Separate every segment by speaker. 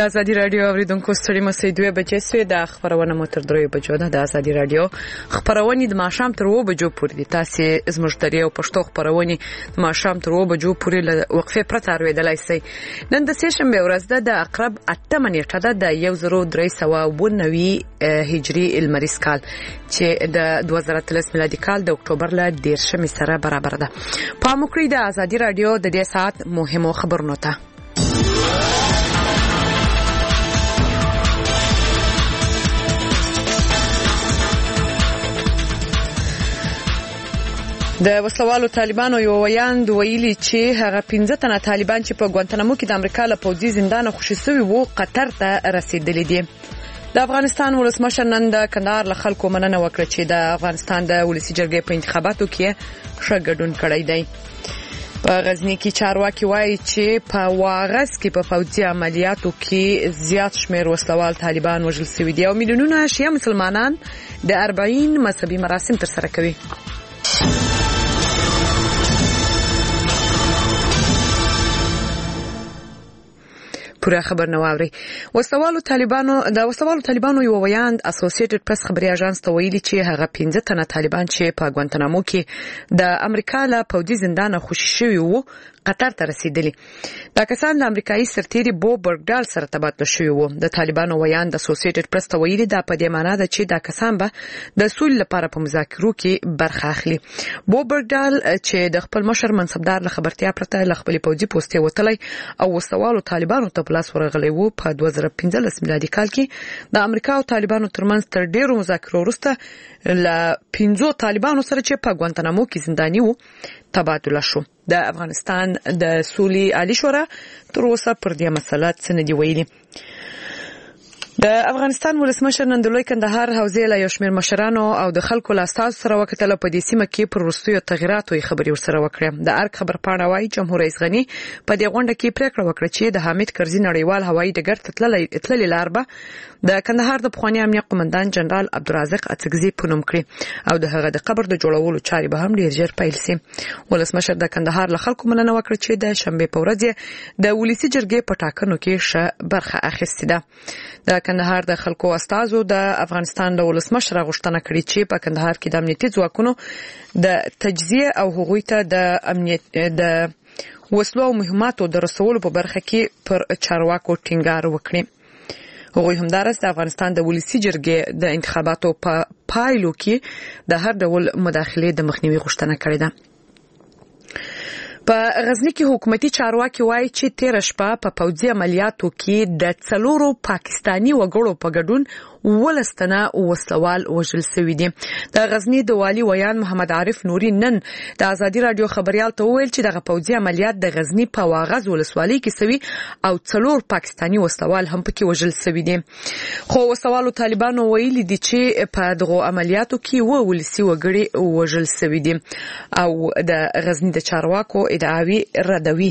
Speaker 1: ازادي رادیو اوریدونکو ستړي مسئ 2 بجې سوې د خبرونه مو تر 3 بجو ده. د ازادي رادیو خبرونه د ماښام تر 2 بجو پورې دي. تاسو زموږ د ریو پښتو خبرونه د ماښام تر 2 بجو پورې له وقفه پرته اوریدلای شئ. نن د سېشنبه ورځ ده د اقرب 8 نیټه ده د 1390 هجری المریز کال چې د 2013 میلادي کال د اکتوبر له 10 سره برابر ده. په مکرې د ازادي رادیو د دې ساعت مهمو خبرونو ته د وسلوالو طالبانو یو ویاند ویلي چې هغه 15 تنه طالبان چې په ګوانتنامو کې د امریکا له پوځي زندان خوشي شوی وو قطر ته رسیدلي دي. د افغانستان ولسمشر نن د کندهار له خلکو مننه وکړه چې د افغانستان د ولسی جرګې په انتخاباتو کې ښه ګډون کړی دی. په غزنی کې چارواکي وایي چې په واغس کې په فوجي عملیاتو کې زیات شمیر وسلوال طالبان وژل شوي دي او میلیونونه شیعه مسلمانان د 40 مذهبي مراسم ترسره کوي. پوره خبر نه واوري. وسلوالو طالبانو یو ویاند اسوسییټډ پریس خبري اژانس ته ویلي چې هغه 15 تنه طالبان چې په ګوانتنامو کې د امریکا له پوځي زندان خوشي شوی وو قطر ته رسیدلی. دا کسان د امریکایي سرتیري بو برګډال سره تبادله شوی وو. د طالبانو ویاند د اسوسییټډ پریس ته ویلي دا په دې معنی ده چې دا کسان به د سولې لپاره په مذاکرو کې برخه اخلي. بو برګډال چې د خپل مشر منصبدار له خبرتیا پرته له خپل پوځي پوسټ وتلی او وسوالو طالبانو ته پلاس ورغلی وو په 2015 میلادي کال کې د امریکا او طالبانو ترمنځ تر ډیرو مذاکرو وروسته له 15 طالبانو سره چې په ګوانتنامو کې زنداني وو تبادله شو. د افغانستان د سولې عالی شورا تر اوسه پر دې مسله څه نه دی ویلي. د افغانستان ولسمشر نن د لوی کندهار حوزې له یو شمېر مشرانو او د خلکو له استازو سره وکتل په دې سیمه کې پر وروستیو تغیراتو خبري ورسره وکړه. د ارګ خبر پاڼه وايي جمهور رئیس غنی په دې غونډه کې پریکړه وکړه چې د حامد کرزي نړیوال هوایي ډګر ته تللې لار به د کندهار د پخوانی امنیت قومندان جنرال عبدالرزاق اڅکزي په نوم کړي او د هغه د قبر د جوړولو چارې به هم ډیر ژر پیل شي. ولسمشر د کندهار له خلکو مننه وکړه چې د شنبه په ورځ د ولسی جرګې په ټاکنو کې ښه برخه اخیستې ده. د کندهار د خلکو استازو د افغانستان د ولسمشر غوښتنه کړې چې په کندهار کې د امنیتي ځواکونو د تجزیه او هغوی ته د امنیت د وسلو او مهماتو د رسولو په برخه کې پر چارواکو ټینګار وکړي. هغوی همدارس د افغانستان د ولسی جرګې د انتخاباتو په پایلو کې د هر ډول مداخله د مخنیوي غوښتنه کړې ده. په غزنی کې حکومتي چارواکي وایي چې 13 شپه په پوځي عملیاتو کې د 4 پاکستانی وګړو په ګډون ولستنه وسلوال وژل شوی دي. د غزنی د والی ویان محمد عارف نوري نن د ازادي رادیو خبريال ته ویل چې دغه پوځي عملیات د غزنی په واغز ولسوالۍ کې شوی او 4 پاکستانی وسلوال هم پکې وژل شوی دي. خو وسلوالو طالبانو ویلي دي چې په دغه عملیاتو کې ولسی وګړي وژل شوی دي او د غزنی د چارواکو ادعاوی ردوي.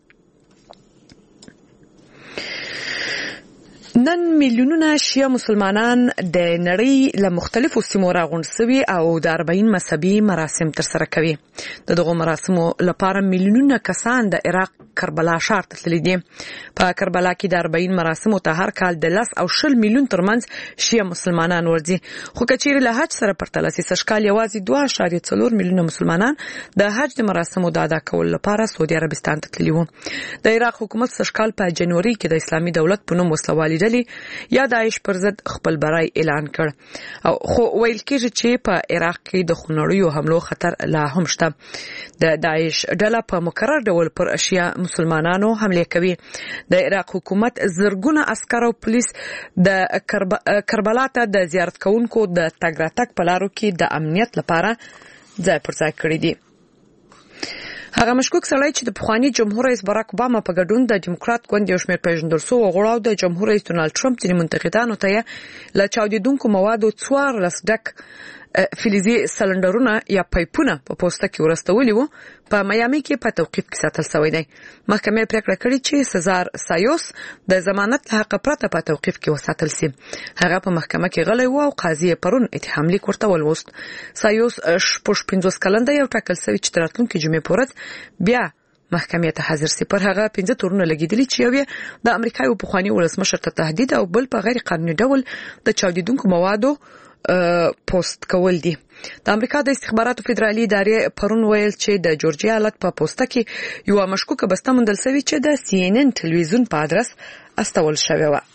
Speaker 1: نن میلیونونه شیعه مسلمانان د نړۍ له مختلفو سیمو راغونډ شوي او د 40 مذهبي مراسم ترسره کوي. دغه مراسمو لپاره میلیونونه کسان د عراق کربلا ښار ته تللي دي. په کربلا کې د 40 مراسمو ته هر کال د 10 او 20 میلیون ترمنځ شیعه مسلمانان ورځي. خو کچېرې له حج سره پرتله سي سشکال یوازې 2.4 میلیونه مسلمانان د حج د مراسمو د ادا کولو لپاره سعودي عربستان ته تللي وو. د عراق حکومت سشکال په جنوري کې د اسلامي دولت په نوم وسلوالي یا داعش پر ضد خپل برای اعلان کړ او خو ویل کېږي چې په عراق کې د خونړیو حملو خطر لا هم شته. د داعش ډله په مکرر ډول پر اشیا مسلمانانو حمله کوي. د عراق حکومت زرګونه عسكر او پولیس د کربلا ته د زیارت کوونکو د تګ راتګ په لارو کې د امنیت لپاره ځای پر ځای کړی دي. هغه مشکوک سړی چې د پخوانی جمهور رئیس باراک اوباما په ګډون د ډیموکرات ګوند یو شمېر پیژندل شوی غړو د جمهور رئیس ډونالد ټرمپ ځینې منتقدانو ته له چاودیدونکو موادو 14 ډک فلزي سلندرونه یا پایپونه په پوسټه کې ورستولي وو په میامي کې په توقیف کې ساتل شوی دی. محکمې پریکړه کړې چې سزار سایوس د ضمانت له حق پرته په توقیف کې وساتل شي. هغه په محکمه کې غلی و او قاضي پرون اتهام لیک ورته ولوست. سایوس 15 کلن دی او ټاکل شوی چې راتلونکي جمعې په ورځ بیا محکمې ته حاضر سي. پر هغه 15 تورونه لګیدلي چې یو د امریکا یو پخوانی ولسمشر ته تهدید او بل په غیر قانوني ډول د چاودیدونکو موادو پوسټ کول دي. د امریکا د استخباراتو فدرالي ادارې پرون ویل چې د جورجیا ایالت په پوسټه کې یو مشکوکه بسته موندل شوې چې د CNN ټلویزیون په ادرس استول شوی و.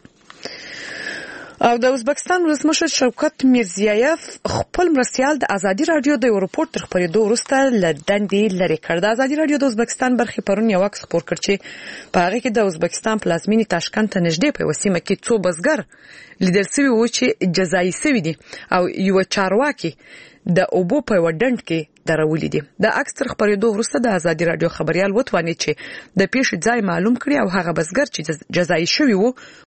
Speaker 1: او د ازبکستان ولسمشر شوکت میرزیایف خپل مرستیال د ازادي رادیو د رپورت تر خبرېدو وروسته لدندې لري کړ. د ازادي رادیو د ازبکستان برخې پرون یو عکس خپور کړ چې په هغه کې د ازبکستان پلازمینې تاشکند ته نږدې په وسیمه کې څو بزګر لیدل شوی و چې جزایي شوی دي او یو چارواکي د اوبو په وډند کې درولې دي. د عکس تر خبرېدو وروسته د ازادي رادیو خبريال وتواني چې د پیښې ځای معلوم کړي او هغه بزګر چې جزایي شوی و